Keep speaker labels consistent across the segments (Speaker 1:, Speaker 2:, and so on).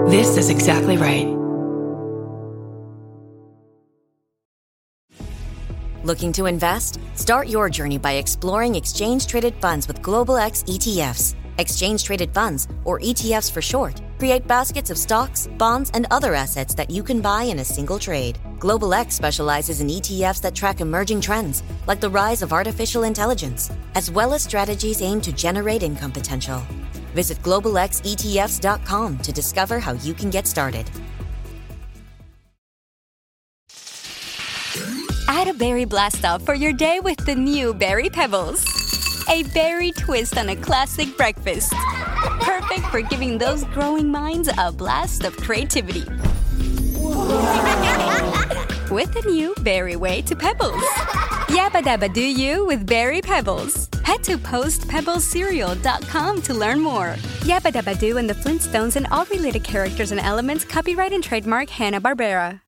Speaker 1: This is exactly right.
Speaker 2: Looking to invest? Start your journey by exploring exchange-traded funds with Global X ETFs. Exchange-traded funds, or ETFs for short, create baskets of stocks, bonds, and other assets that you can buy in a single trade. Global X specializes in ETFs that track emerging trends, like the rise of artificial intelligence, as well as strategies aimed to generate income potential. Visit globalxetfs.com to discover how you can get started.
Speaker 3: Add a berry blast off for your day with the new Berry Pebbles. A berry twist on a classic breakfast. Perfect for giving those growing minds a blast of creativity. With the new Berry Way to Pebbles. Yabba dabba do you with Berry Pebbles. Head to postpebblescereal.com to learn more. Yabba dabba do and the Flintstones and all related characters and elements copyright and trademark Hanna-Barbera.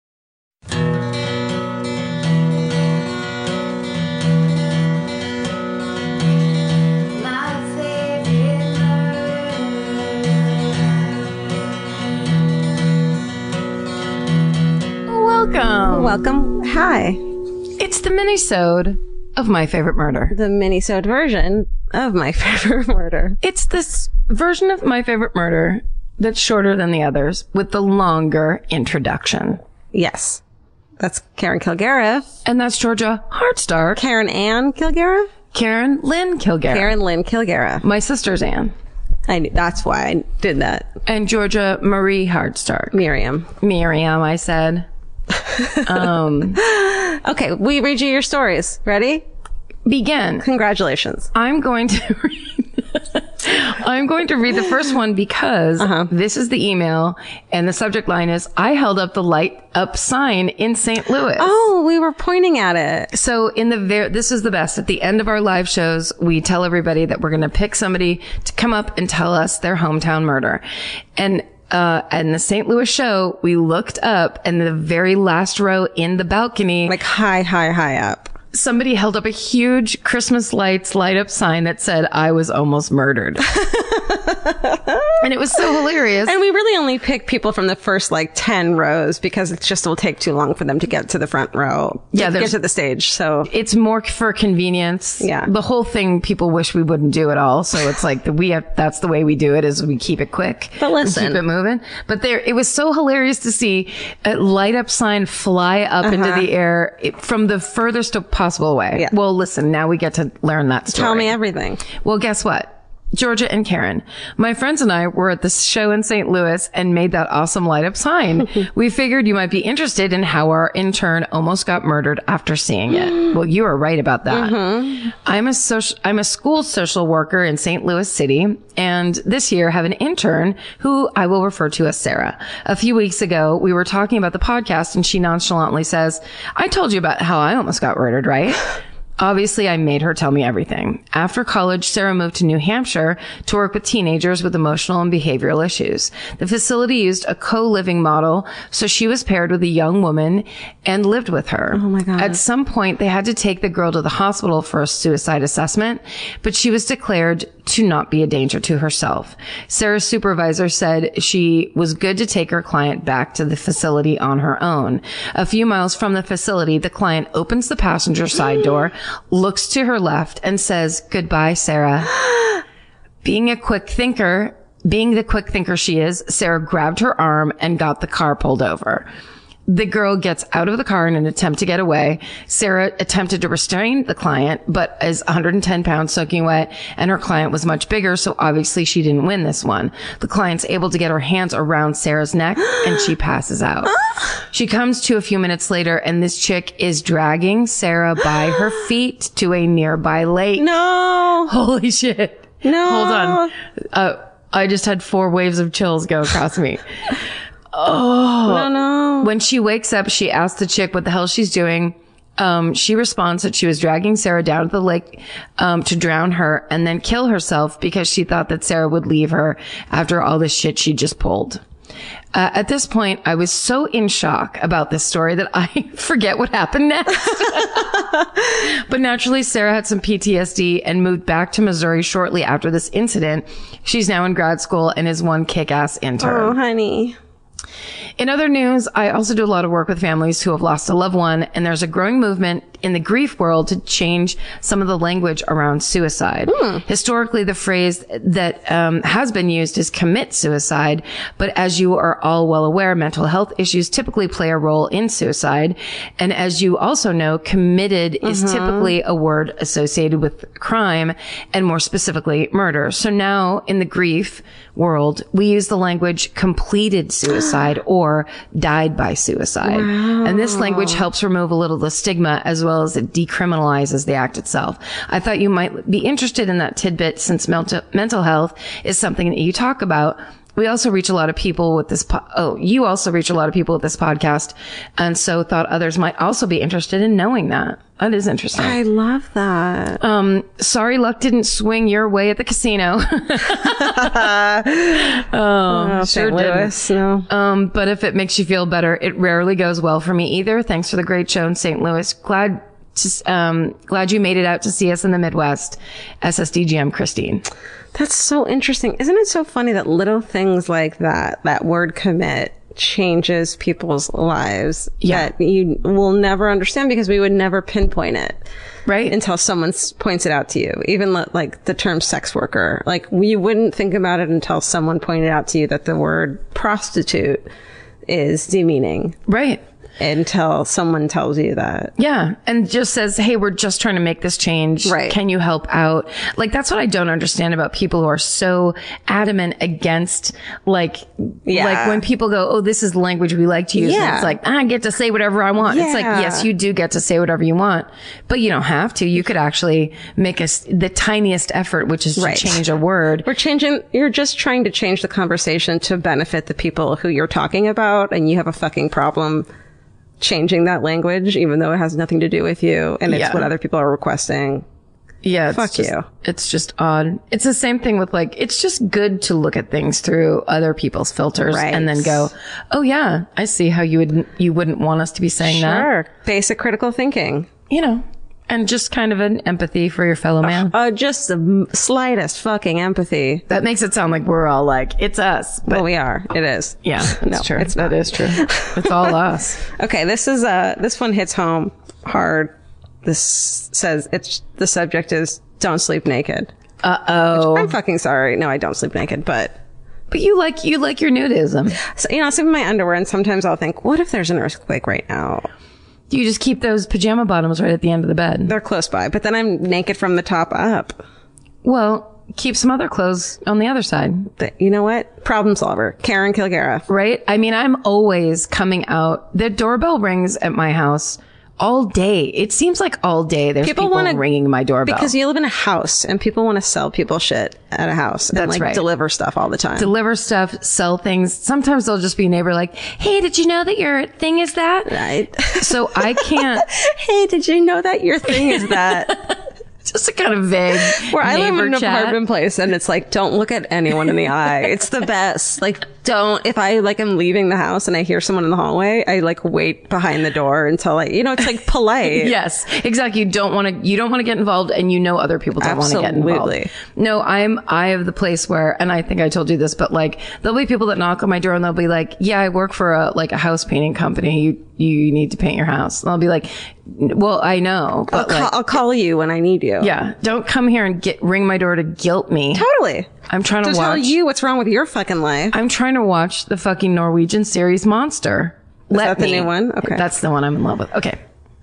Speaker 4: Welcome. Hi.
Speaker 5: It's the mini-sode of My Favorite Murder.
Speaker 4: The mini-sode version of My Favorite Murder.
Speaker 5: It's this version of My Favorite Murder that's shorter than the others with the longer introduction.
Speaker 4: Yes. That's Karen Kilgariff.
Speaker 5: And that's Georgia Hardstark.
Speaker 4: Karen Ann Kilgariff?
Speaker 5: Karen Lynn Kilgariff.
Speaker 4: Karen Lynn Kilgariff.
Speaker 5: My sister's Ann.
Speaker 4: That's why I did that.
Speaker 5: And Georgia Marie Hardstark.
Speaker 4: Miriam,
Speaker 5: I said.
Speaker 4: Okay, we read you your stories. Ready?
Speaker 5: Begin.
Speaker 4: Congratulations.
Speaker 5: I'm going to read the first one because this is the email and the subject line is, I held up the light up sign in St. Louis.
Speaker 4: Oh, we were pointing at it.
Speaker 5: So this is the best. At the end of our live shows, we tell everybody that we're going to pick somebody to come up and tell us their hometown murder. And the St. Louis show, we looked up and the very last row in the balcony,
Speaker 4: like high up,
Speaker 5: somebody held up a huge Christmas lights light up sign that said, I was almost murdered. And it was so hilarious.
Speaker 4: And we really only pick people from the first 10 rows because it just will take too long for them to get to the front row. Yeah, get to the stage. So
Speaker 5: it's more for convenience.
Speaker 4: Yeah.
Speaker 5: The whole thing people wish we wouldn't do at all. So it's like that's the way we do it, is we keep it quick.
Speaker 4: But listen.
Speaker 5: Keep it moving. But it was so hilarious to see a light up sign fly up into the air from the furthest possible way.
Speaker 4: Yeah.
Speaker 5: Well, listen, now we get to learn that story.
Speaker 4: Tell me everything.
Speaker 5: Well, guess what? Georgia and Karen, my friends and I were at this show in St. Louis and made that awesome light up sign. We figured you might be interested in how our intern almost got murdered after seeing it. Well, you were right about that. I'm a school social worker in St. Louis City, and this year have an intern who I will refer to as Sarah. A few weeks ago, we were talking about the podcast and she nonchalantly says, I told you about how I almost got murdered, right? Obviously, I made her tell me everything. After college, Sarah moved to New Hampshire to work with teenagers with emotional and behavioral issues. The facility used a co-living model, so she was paired with a young woman and lived with her.
Speaker 4: Oh my God.
Speaker 5: At some point, they had to take the girl to the hospital for a suicide assessment, but she was declared to not be a danger to herself. Sarah's supervisor said she was good to take her client back to the facility on her own. A few miles from the facility, the client opens the passenger side door, looks to her left and says, "Goodbye, Sarah." Being the quick thinker she is, Sarah grabbed her arm and got the car pulled over. The girl gets out of the car in an attempt to get away. Sarah attempted to restrain the client, but is 110 pounds soaking wet, and her client was much bigger, so obviously she didn't win this one. The client's able to get her hands around Sarah's neck, and she passes out. She comes to a few minutes later, and this chick is dragging Sarah by her feet to a nearby lake.
Speaker 4: No!
Speaker 5: Holy shit.
Speaker 4: No!
Speaker 5: Hold on. I just had 4 waves of chills go across me. Oh
Speaker 4: no.
Speaker 5: When she wakes up, she asks the chick what the hell she's doing. She responds that she was dragging Sarah down to the lake to drown her and then kill herself because she thought that Sarah would leave her after all this shit she just pulled. At this point, I was so in shock about this story that I forget what happened next. But naturally, Sarah had some PTSD and moved back to Missouri shortly after this incident. She's now in grad school and is one kick-ass intern.
Speaker 4: Oh, honey.
Speaker 5: In other news, I also do a lot of work with families who have lost a loved one, and there's a growing movement in the grief world to change some of the language around suicide. Historically, the phrase that has been used is commit suicide, but as you are all well aware, mental health issues typically play a role in suicide. And as you also know, committed is typically a word associated with crime, and more specifically, murder. So now in the grief world, we use the language completed suicide or died by suicide. Wow. And this language helps remove a little of the stigma as well as it decriminalizes the act itself. I thought you might be interested in that tidbit since mental health is something that you talk about. We also reach a lot of people with this. You also reach a lot of people with this podcast. And so thought others might also be interested in knowing that. That is interesting.
Speaker 4: I love that.
Speaker 5: Sorry luck didn't swing your way at the casino. Sure
Speaker 4: Louis,
Speaker 5: didn't. But if it makes you feel better, it rarely goes well for me either. Thanks for the great show in St. Louis. Glad you made it out to see us in the Midwest. SSDGM Christine.
Speaker 4: That's so interesting. Isn't it so funny that little things like that word commit changes people's lives that you will never understand because we would never pinpoint it.
Speaker 5: Right.
Speaker 4: Until someone points it out to you. Even like the term sex worker. Like you wouldn't think about it until someone pointed out to you that the word prostitute is demeaning.
Speaker 5: Right.
Speaker 4: Until someone tells you that.
Speaker 5: Yeah. And just says, hey, we're just trying to make this change.
Speaker 4: Right.
Speaker 5: Can you help out? Like, that's what I don't understand about people who are so adamant against, like when people go, oh, this is the language we like to use.
Speaker 4: Yeah.
Speaker 5: And it's like, I get to say whatever I want.
Speaker 4: Yeah.
Speaker 5: It's like, yes, you do get to say whatever you want, but you don't have to. You could actually make the tiniest effort, which is to change a word.
Speaker 4: You're just trying to change the conversation to benefit the people who you're talking about, and you have a fucking problem changing that language, even though it has nothing to do with you, and it's what other people are requesting.
Speaker 5: Yeah.
Speaker 4: Fuck you.
Speaker 5: It's just odd. It's the same thing with like, it's just good to look at things through other people's filters and then go, oh yeah, I see how you wouldn't want us to be saying that.
Speaker 4: Sure. Basic critical thinking.
Speaker 5: You know, and just kind of an empathy for your fellow man.
Speaker 4: Just the slightest fucking empathy.
Speaker 5: That makes it sound like we're all like, it's us. But
Speaker 4: well, we are. It is.
Speaker 5: Yeah, that's true.
Speaker 4: That is true.
Speaker 5: It's all us.
Speaker 4: Okay, this one hits home hard. This says the subject is don't sleep naked.
Speaker 5: Uh-oh.
Speaker 4: I'm fucking sorry. No, I don't sleep naked, but
Speaker 5: you like your nudism.
Speaker 4: So, I'll sleep in my underwear, and sometimes I'll think, what if there's an earthquake right now?
Speaker 5: You just keep those pajama bottoms right at the end of the bed.
Speaker 4: They're close by, but then I'm naked from the top up.
Speaker 5: Well, keep some other clothes on the other side.
Speaker 4: You know what? Problem solver. Karen Kilgariff.
Speaker 5: Right? I mean, I'm always coming out. The doorbell rings at my house all day. It seems like all day there's people ringing my doorbell.
Speaker 4: Because you live in a house and people want to sell people shit at a house. And deliver stuff all the time.
Speaker 5: Deliver stuff, sell things. Sometimes they'll just be a neighbor like, hey, did you know that your thing is that?
Speaker 4: Right.
Speaker 5: So I can't.
Speaker 4: Hey, did you know that your thing is that?
Speaker 5: Just a kind of vague
Speaker 4: where I live in an
Speaker 5: chat.
Speaker 4: Apartment place, and it's like, don't look at anyone in the eye. It's the best. Like, if I am leaving the house and I hear someone in the hallway, I wait behind the door until it's like polite.
Speaker 5: Yes, exactly. You don't want to get involved, and other people don't want to get involved. No, I have the place where, and I think I told you this, but there'll be people that knock on my door and they'll be like, yeah, I work for a house painting company. You need to paint your house. And I'll be like, well, I know, but
Speaker 4: I'll call you when I need you.
Speaker 5: Yeah. Don't come here and ring my door to guilt me.
Speaker 4: Totally.
Speaker 5: I'm trying to
Speaker 4: tell you what's wrong with your fucking life.
Speaker 5: I'm trying to watch the fucking Norwegian series Monster.
Speaker 4: Is that the new one? Okay.
Speaker 5: That's the one I'm in love with. Okay.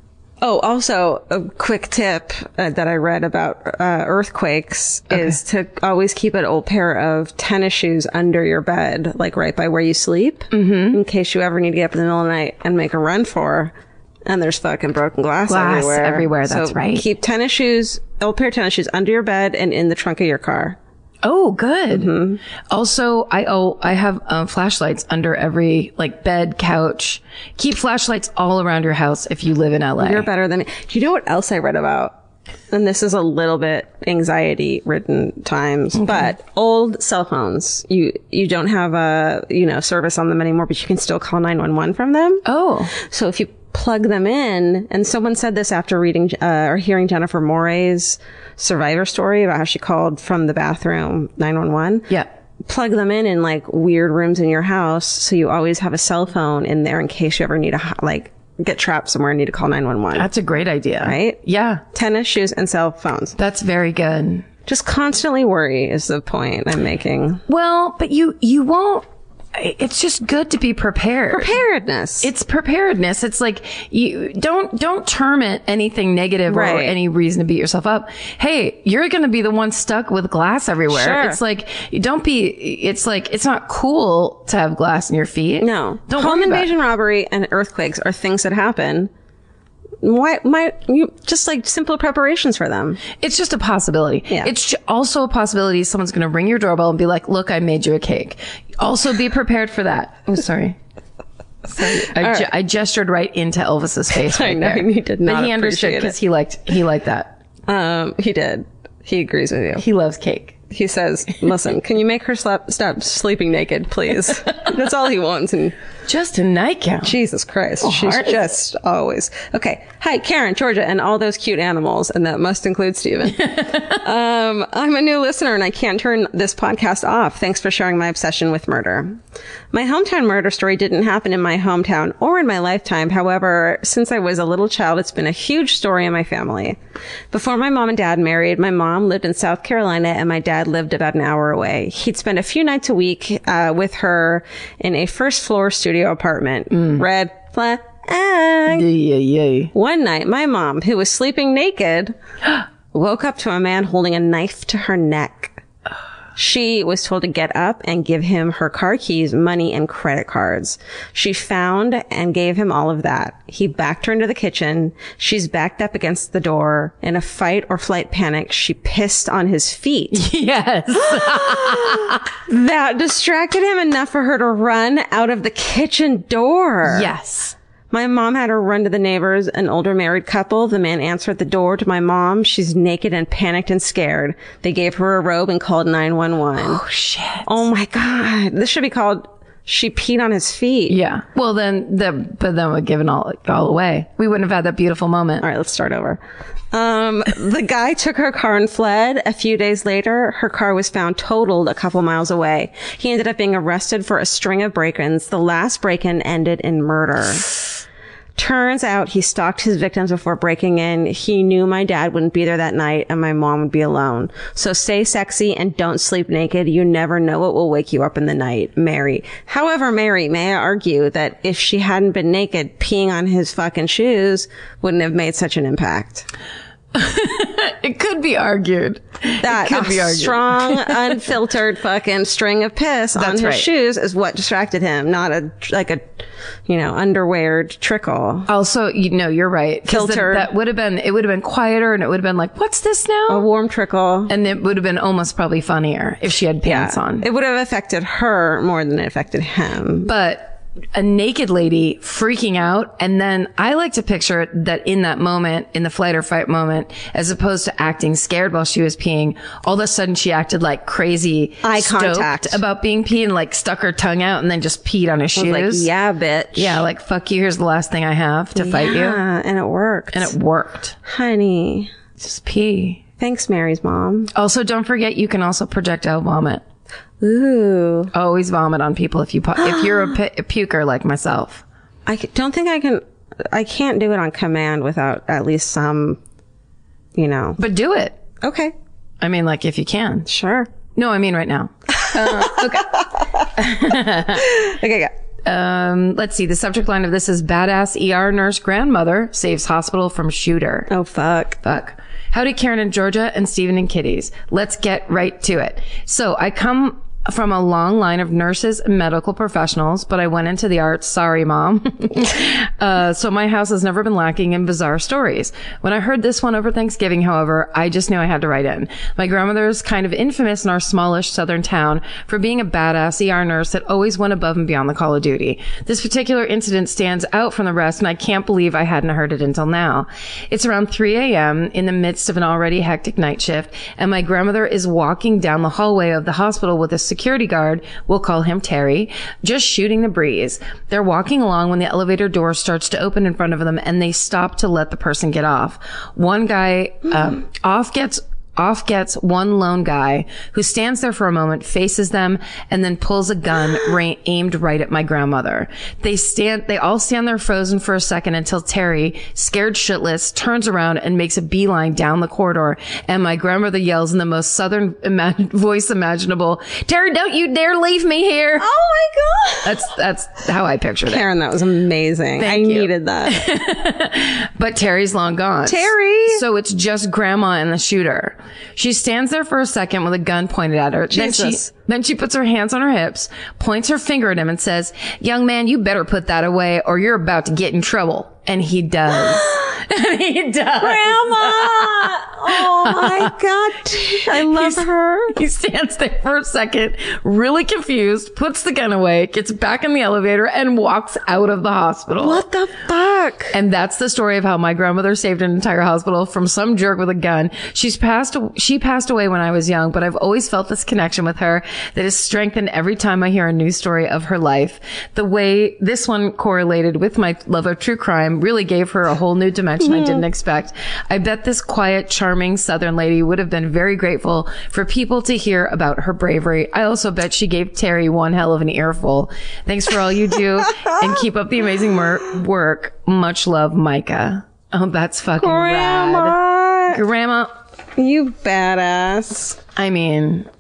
Speaker 4: Oh, also a quick tip that I read about earthquakes is to always keep an old pair of tennis shoes under your bed, right by where you sleep, in case you ever need to get up in the middle of the night and make a run for. And there's fucking broken glass everywhere.
Speaker 5: That's right.
Speaker 4: Keep old pair of tennis shoes under your bed and in the trunk of your car.
Speaker 5: Oh, good. Mm-hmm. Also, I have flashlights under every bed, couch. Keep flashlights all around your house if you live in LA.
Speaker 4: You're better than me. Do you know what else I read about? And this is a little bit anxiety-ridden times, but old cell phones, you don't have a service on them anymore, but you can still call 911 from them.
Speaker 5: Oh,
Speaker 4: so if you plug them in, and someone said this after reading or hearing Jennifer Moray's Survivor story about how she called from the bathroom 911.
Speaker 5: Yeah.
Speaker 4: plug them in like weird rooms in your house. So you always have a cell phone in there in case you ever need get trapped somewhere and need to call 911.
Speaker 5: That's a great idea.
Speaker 4: Right?
Speaker 5: Yeah.
Speaker 4: Tennis shoes and cell phones.
Speaker 5: That's very good.
Speaker 4: Just constantly worry is the point I'm making.
Speaker 5: Well, but you won't. It's just good to be prepared.
Speaker 4: Preparedness.
Speaker 5: It's preparedness. It's like you don't term it anything negative or any reason to beat yourself up. Hey, you're going to be the one stuck with glass everywhere.
Speaker 4: Sure.
Speaker 5: It's like it's like it's not cool to have glass in your feet.
Speaker 4: No.
Speaker 5: Don't
Speaker 4: Home
Speaker 5: worry about
Speaker 4: invasion, robbery, and earthquakes are things that happen. Why you just like simple preparations for them?
Speaker 5: It's just a possibility.
Speaker 4: Yeah.
Speaker 5: It's also a possibility someone's going to ring your doorbell and be like, "Look, I made you a cake." Also be prepared for that. Oh, sorry. I gestured right into Elvis's face. Right
Speaker 4: I know
Speaker 5: there.
Speaker 4: he did not.
Speaker 5: But he understood because he liked that.
Speaker 4: He did. He agrees with you.
Speaker 5: He loves cake.
Speaker 4: He says, "Listen, can you make her stop sleeping naked, please?" That's all he wants. And
Speaker 5: just a nightgown.
Speaker 4: Jesus Christ. She's just always. Okay. Hi, Karen, Georgia, and all those cute animals. And that must include Steven. I'm a new listener and I can't turn this podcast off. Thanks for sharing my obsession with murder. My hometown murder story didn't happen in my hometown or in my lifetime. However, since I was a little child, it's been a huge story in my family. Before my mom and dad married, my mom lived in South Carolina and my dad lived about an hour away. He'd spend a few nights a week with her in a first floor studio apartment. Red flag. One night, my mom, who was sleeping naked, woke up to a man holding a knife to her neck. She was told to get up and give him her car keys, money, and credit cards. She found and gave him all of that. He backed her into the kitchen. She's backed up against the door. In a fight or flight panic, she pissed on his feet.
Speaker 5: Yes.
Speaker 4: That distracted him enough for her to run out of the kitchen door.
Speaker 5: Yes.
Speaker 4: My mom had her run to the neighbors, an older married couple. The man answered the door to my mom. She's naked and panicked and scared. They gave her a robe and called 911.
Speaker 5: Oh, shit.
Speaker 4: Oh, my God. This should be called She Peed on His Feet.
Speaker 5: Yeah. Well, then we're giving all away. We wouldn't have had that beautiful moment.
Speaker 4: All right, let's start over. The guy took her car and fled. A few days later, her car was found totaled a couple miles away. He ended up being arrested for a string of break-ins. The last break-in ended in murder. Turns out he stalked his victims before breaking in. He knew my dad wouldn't be there that night and my mom would be alone. So stay sexy and don't sleep naked. You never know what will wake you up in the night. Mary. However, Mary, may I argue that if she hadn't been naked, peeing on his fucking shoes wouldn't have made such an impact.
Speaker 5: It could be argued.
Speaker 4: That strong, unfiltered fucking string of piss on his shoes is what distracted him, not a underwear trickle.
Speaker 5: Also, you're right.
Speaker 4: Kilter.
Speaker 5: It would have been quieter and it would have been like, what's this now?
Speaker 4: A warm trickle.
Speaker 5: And it would have been almost probably funnier if she had pants on.
Speaker 4: It would have affected her more than it affected him.
Speaker 5: But a naked lady freaking out. And then I like to picture it that in that moment, in the flight or fight moment, as opposed to acting scared while she was peeing, all of a sudden she acted like crazy,
Speaker 4: eye contact
Speaker 5: about being peed and like stuck her tongue out and then just peed on his shoes.
Speaker 4: Like, yeah, bitch.
Speaker 5: Yeah, like, fuck you. Here's the last thing I have to fight you.
Speaker 4: Yeah, and it worked. Honey.
Speaker 5: Just pee.
Speaker 4: Thanks, Mary's mom.
Speaker 5: Also, don't forget you can also projectile vomit.
Speaker 4: Ooh.
Speaker 5: Always vomit on people if you're a puker like myself.
Speaker 4: I don't think I can't do it on command without at least some,
Speaker 5: But do it.
Speaker 4: Okay.
Speaker 5: I mean, like, if you can.
Speaker 4: Sure.
Speaker 5: No, I mean right now. Okay.
Speaker 4: Okay, go.
Speaker 5: Let's see. The subject line of this is badass ER nurse grandmother saves hospital from shooter.
Speaker 4: Oh, fuck.
Speaker 5: Howdy, Karen and Georgia and Stephen and Kitties. Let's get right to it. So I come from a long line of nurses and medical professionals, but I went into the arts. Sorry, Mom. So my house has never been lacking in bizarre stories. When I heard this one over Thanksgiving, however, I just knew I had to write in. My grandmother is kind of infamous in our smallish southern town for being a badass ER nurse that always went above and beyond the call of duty. This particular incident stands out from the rest, and I can't believe I hadn't heard it until now. It's around 3 a.m. in the midst of an already hectic night shift, and my grandmother is walking down the hallway of the hospital with a security guard, we'll call him Terry, just shooting the breeze. They're walking along when the elevator door starts to open in front of them and they stop to let the person get off. One guy Off gets one lone guy who stands there for a moment, faces them, and then pulls a gun aimed right at my grandmother. They all stand there frozen for a second until Terry, scared shitless, turns around and makes a beeline down the corridor, and my grandmother yells in the most southern voice imaginable, "Terry, don't you dare leave me here."
Speaker 4: Oh my God.
Speaker 5: That's how I pictured it.
Speaker 4: Karen, that was amazing. I needed that.
Speaker 5: But Terry's long gone.
Speaker 4: Terry!
Speaker 5: So it's just Grandma and the shooter. She stands there for a second with a gun pointed at her.
Speaker 4: Jesus.
Speaker 5: Then she puts her hands on her hips, points her finger at him and says, "Young man, you better put that away or you're about to get in trouble." And he does. And he does.
Speaker 4: Grandma! Oh my God. I love her.
Speaker 5: He stands there for a second, really confused, puts the gun away, gets back in the elevator, and walks out of the hospital.
Speaker 4: What the fuck?
Speaker 5: And that's the story of how my grandmother saved an entire hospital from some jerk with a gun. She passed away when I was young, but I've always felt this connection with her that is strengthened every time I hear a news story of her life. The way this one correlated with my love of true crime really gave her a whole new dimension I didn't expect. I bet this quiet, charming Southern lady would have been very grateful for people to hear about her bravery. I also bet she gave Terry one hell of an earful. Thanks for all you do and keep up the amazing work. Much love, Micah. Oh, that's fucking rad. Grandma.
Speaker 4: You badass.
Speaker 5: I mean,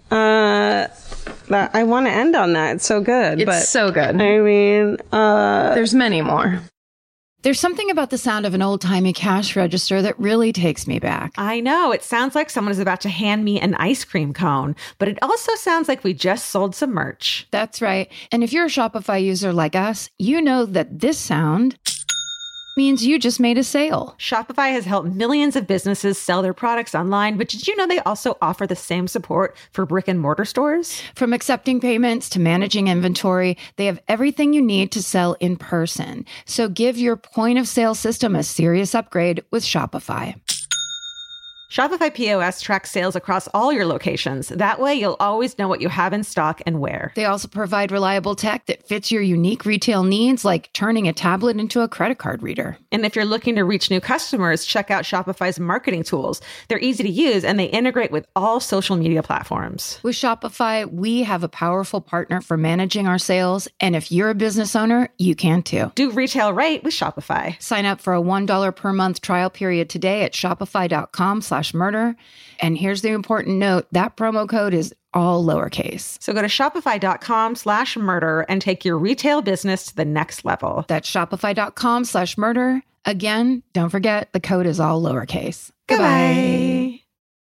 Speaker 4: I want to end on that. It's so good.
Speaker 5: It's so good.
Speaker 4: I mean,
Speaker 5: there's many more.
Speaker 1: There's something about the sound of an old-timey cash register that really takes me back.
Speaker 6: I know. It sounds like someone is about to hand me an ice cream cone, but it also sounds like we just sold some merch.
Speaker 1: That's right. And if you're a Shopify user like us, you know that this sound means you just made a sale.
Speaker 6: Shopify has helped millions of businesses sell their products online, but did you know they also offer the same support for brick and mortar stores?
Speaker 1: From accepting payments to managing inventory, they have everything you need to sell in person. So give your point of sale system a serious upgrade with Shopify.
Speaker 6: Shopify POS tracks sales across all your locations. That way, you'll always know what you have in stock and where.
Speaker 1: They also provide reliable tech that fits your unique retail needs, like turning a tablet into a credit card reader.
Speaker 6: And if you're looking to reach new customers, check out Shopify's marketing tools. They're easy to use, and they integrate with all social media platforms.
Speaker 1: With Shopify, we have a powerful partner for managing our sales. And if you're a business owner, you can too.
Speaker 6: Do retail right with Shopify.
Speaker 1: Sign up for a $1 per month trial period today at shopify.com/murder. And here's the important note, that promo code is all lowercase.
Speaker 6: So go to shopify.com/murder and take your retail business to the next level.
Speaker 1: That's shopify.com/murder. Again, don't forget the code is all lowercase.
Speaker 6: Goodbye.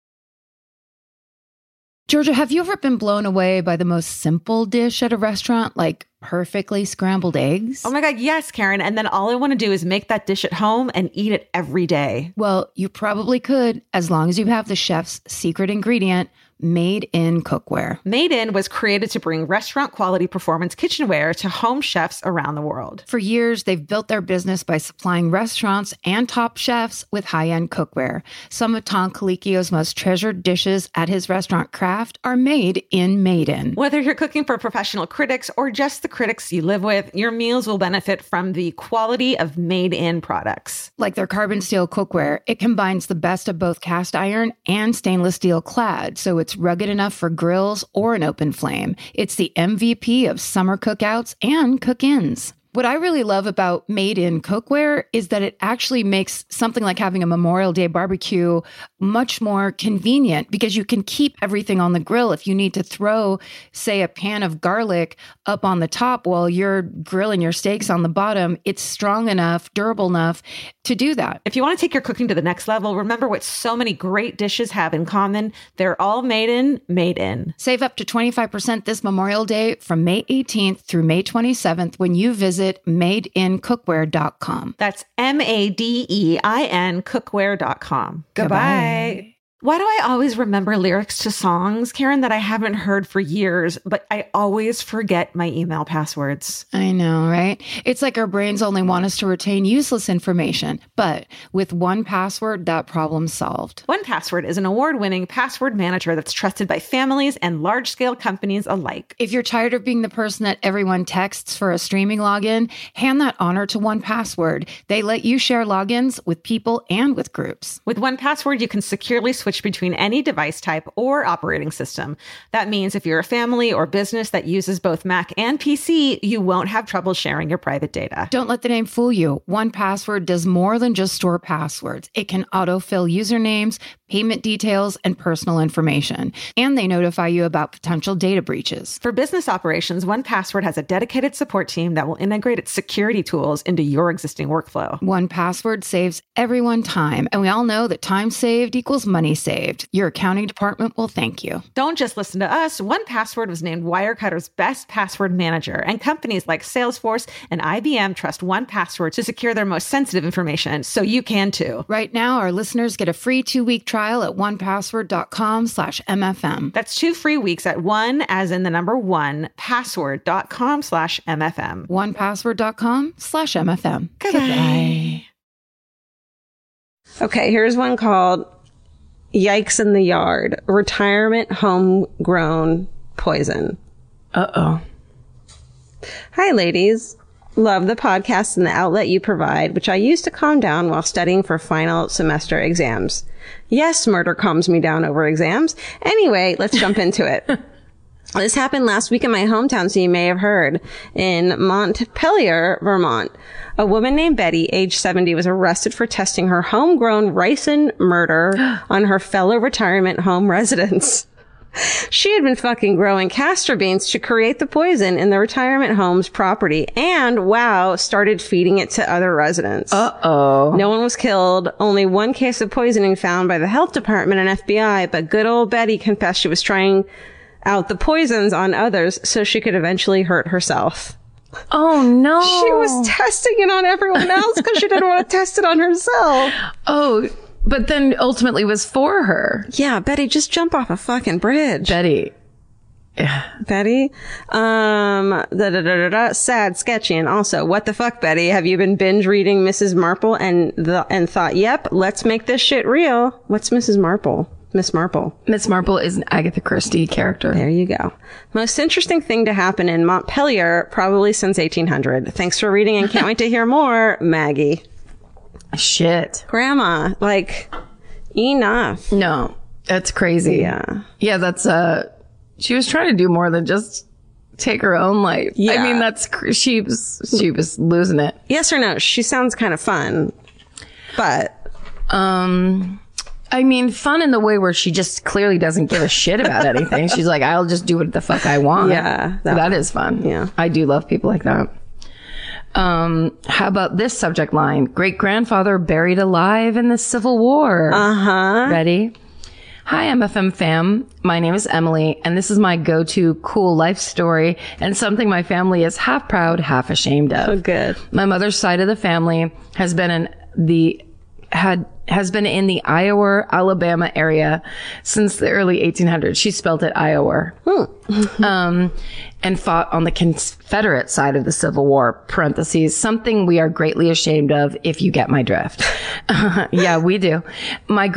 Speaker 1: Georgia, have you ever been blown away by the most simple dish at a restaurant, like perfectly scrambled eggs?
Speaker 6: Oh my God, yes, Karen. And then all I want to do is make that dish at home and eat it every day.
Speaker 1: Well, you probably could, as long as you have the chef's secret ingredient, Made in Cookware.
Speaker 6: Made in was created to bring restaurant quality performance kitchenware to home chefs around the world.
Speaker 1: For years, they've built their business by supplying restaurants and top chefs with high-end cookware. Some of Tom Colicchio's most treasured dishes at his restaurant Craft are made in Made in.
Speaker 6: Whether you're cooking for professional critics or just the critics you live with, your meals will benefit from the quality of Made in products.
Speaker 1: Like their carbon steel cookware, it combines the best of both cast iron and stainless steel clad, so it's rugged enough for grills or an open flame. It's the MVP of summer cookouts and cook-ins. What I really love about Made in Cookware is that it actually makes something like having a Memorial Day barbecue much more convenient because you can keep everything on the grill. If you need to throw, say, a pan of garlic up on the top while you're grilling your steaks on the bottom, it's strong enough, durable enough to do that.
Speaker 6: If you want to take your cooking to the next level, remember what so many great dishes have in common. They're all made in.
Speaker 1: Save up to 25% this Memorial Day from May 18th through May 27th when you visit madeincookware.com.
Speaker 6: That's MADEIN cookware.com. Goodbye. Why do I always remember lyrics to songs, Karen, that I haven't heard for years, but I always forget my email passwords?
Speaker 1: I know, right? It's like our brains only want us to retain useless information. But with 1Password, that problem's solved.
Speaker 6: 1Password is an award-winning password manager that's trusted by families and large-scale companies alike.
Speaker 1: If you're tired of being the person that everyone texts for a streaming login, hand that honor to 1Password. They let you share logins with people and with groups.
Speaker 6: With 1Password, you can securely switch switch between any device type or operating system. That means if you're a family or business that uses both Mac and PC, you won't have trouble sharing your private data.
Speaker 1: Don't let the name fool you. 1Password does more than just store passwords. It can autofill usernames, payment details, and personal information. And they notify you about potential data breaches.
Speaker 6: For business operations, 1Password has a dedicated support team that will integrate its security tools into your existing workflow.
Speaker 1: 1Password saves everyone time, and we all know that time saved equals money saved. Your accounting department will thank you.
Speaker 6: Don't just listen to us. 1Password was named Wirecutter's best password manager, and companies like Salesforce and IBM trust 1Password to secure their most sensitive information, so you can too.
Speaker 1: Right now, our listeners get a free 2-week trial at 1password.com/MFM.
Speaker 6: That's 2 free weeks at 1, as in the number 1, password.com/MFM.
Speaker 1: 1password.com/MFM.
Speaker 6: Goodbye.
Speaker 4: Okay, here's one called Yikes in the Yard. Retirement Homegrown Poison.
Speaker 5: Uh-oh.
Speaker 4: Hi, ladies. Love the podcast and the outlet you provide, which I use to calm down while studying for final semester exams. Yes, murder calms me down over exams. Anyway, let's jump into it. This happened last week in my hometown, so you may have heard. In Montpelier, Vermont, a woman named Betty, age 70, was arrested for testing her homegrown ricin murder on her fellow retirement home residents. She had been fucking growing castor beans to create the poison in the retirement home's property and, wow, started feeding it to other residents.
Speaker 5: Uh-oh.
Speaker 4: No one was killed. Only one case of poisoning found by the health department and FBI, but good old Betty confessed she was trying out the poisons on others so she could eventually hurt herself.
Speaker 5: Oh, no.
Speaker 4: She was testing it on everyone else because she didn't want to test it on herself.
Speaker 5: Oh, but then ultimately was for her.
Speaker 4: Yeah, Betty, just jump off a fucking bridge.
Speaker 5: Betty.
Speaker 4: Betty? Sad, sketchy, and also, what the fuck, Betty? Have you been binge reading Mrs. Marple and thought, yep, let's make this shit real? What's Mrs. Marple? Miss Marple.
Speaker 5: Miss Marple is an Agatha Christie character.
Speaker 4: There you go. Most interesting thing to happen in Montpelier, probably since 1800. Thanks for reading and can't wait to hear more, Maggie.
Speaker 5: Shit.
Speaker 4: Grandma, like, enough.
Speaker 5: No, that's crazy.
Speaker 4: Yeah.
Speaker 5: Yeah, that's, she was trying to do more than just take her own life.
Speaker 4: Yeah.
Speaker 5: I mean, she was losing it.
Speaker 4: Yes or no? She sounds kind of fun, but.
Speaker 5: I mean, fun in the way where she just clearly doesn't give a shit about anything. She's like, I'll just do what the fuck I want.
Speaker 4: Yeah.
Speaker 5: That is fun.
Speaker 4: Yeah.
Speaker 5: I do love people like that. How about this subject line? Great-grandfather buried alive in the Civil War.
Speaker 4: Uh-huh.
Speaker 5: Ready? Hi, MFM fam. My name is Emily, and this is my go-to cool life story and something my family is half proud, half ashamed of.
Speaker 4: Oh, good.
Speaker 5: My mother's side of the family has been in the Iowa, Alabama area since the early 1800s. She spelled it Iowa. And fought on the Confederate side of the Civil War, parentheses, something we are greatly ashamed of, if you get my drift. Yeah, we do. My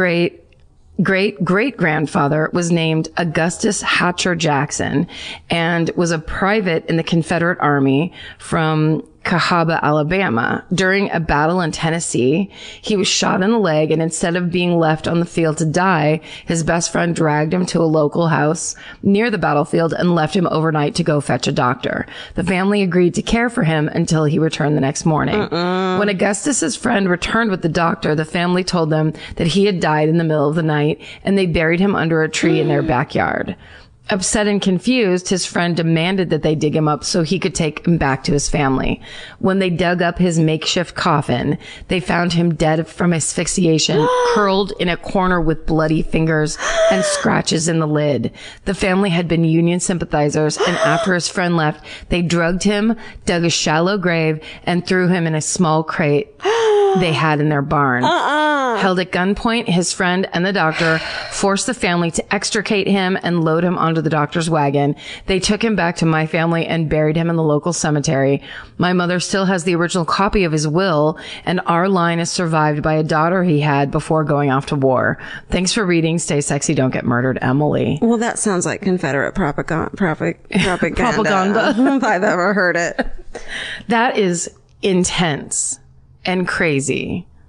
Speaker 5: great-great-grandfather was named Augustus Hatcher Jackson and was a private in the Confederate Army from Cahaba, Alabama. During a battle in Tennessee, he was shot in the leg, and instead of being left on the field to die, his best friend dragged him to a local house near the battlefield and left him overnight to go fetch a doctor. The family agreed to care for him until he returned the next morning. When Augustus's friend returned with the doctor, the family told them that he had died in the middle of the night, and they buried him under a tree in their backyard. Upset and confused, his friend demanded that they dig him up so he could take him back to his family. When they dug up his makeshift coffin, they found him dead from asphyxiation, curled in a corner with bloody fingers and scratches in the lid. The family had been Union sympathizers, and after his friend left, they drugged him, dug a shallow grave, and threw him in a small crate they had in their barn. Held at gunpoint, his friend and the doctor forced the family to extricate him and load him onto the doctor's wagon. They took him back to my family and buried him in the local cemetery. My mother still has the original copy of his will, and our line is survived by a daughter he had before going off to war. Thanks for reading. Stay sexy. Don't get murdered, Emily.
Speaker 4: Well, that sounds like Confederate propaganda.
Speaker 5: Propaganda.
Speaker 4: If I've ever heard it.
Speaker 5: That is intense and crazy.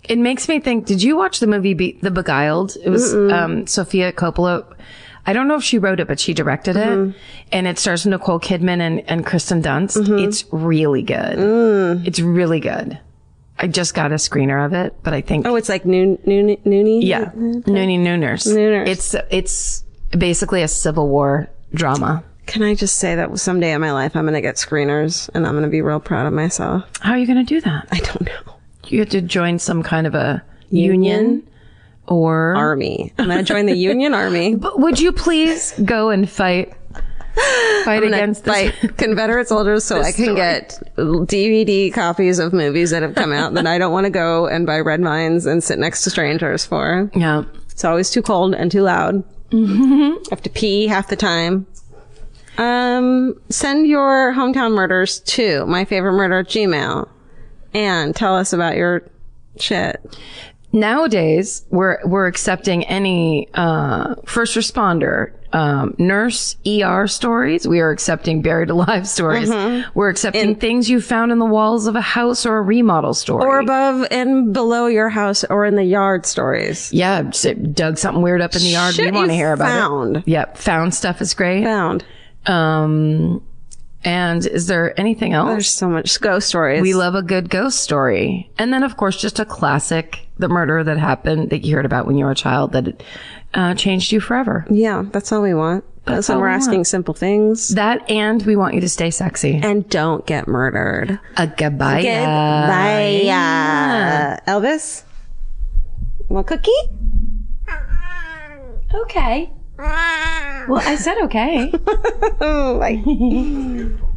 Speaker 5: It makes me think, did you watch the movie The Beguiled? It was Sofia Coppola. I don't know if she wrote it, but she directed it. And it stars Nicole Kidman and Kristen Dunst. It's really good. It's really good. I just got a screener of it, but I think...
Speaker 4: Oh, it's like Noonie?
Speaker 5: Yeah. Noonie Nooners. It's basically a Civil War drama.
Speaker 4: Can I just say that someday in my life, I'm going to get screeners and I'm going to be real proud of myself.
Speaker 5: How are you going to do that?
Speaker 4: I don't know.
Speaker 5: You have to join some kind of a union or...
Speaker 4: Army. I'm going to join the Union Army.
Speaker 5: But would you please go and fight against this?
Speaker 4: Confederate soldiers so I can get DVD copies of movies that have come out that I don't want to go and buy red vines and sit next to strangers for.
Speaker 5: Yeah.
Speaker 4: It's always too cold and too loud. I have to pee half the time. Send your hometown murders to myfavouritemurder@gmail.com and tell us about your shit.
Speaker 5: Nowadays, we're accepting any first responder, nurse, ER stories. We are accepting buried alive stories. We're accepting things you found in the walls of a house or a remodel story.
Speaker 4: Or above and below your house or in the yard stories.
Speaker 5: Yeah, dug something weird up in the yard.
Speaker 4: Shit
Speaker 5: we want to hear about
Speaker 4: found.
Speaker 5: it. Yep, found stuff is great.
Speaker 4: Found.
Speaker 5: And is there anything else?
Speaker 4: There's so much ghost stories.
Speaker 5: We love a good ghost story. And then, of course, just a classic, the murder that happened that you heard about when you were a child that changed you forever.
Speaker 4: Yeah, that's all we want. That's when we're asking simple things.
Speaker 5: That, and we want you to stay sexy.
Speaker 4: And don't get murdered.
Speaker 5: Goodbye.
Speaker 4: Goodbye. Elvis? Want a cookie?
Speaker 5: Okay. Well, I said okay.
Speaker 4: Bye.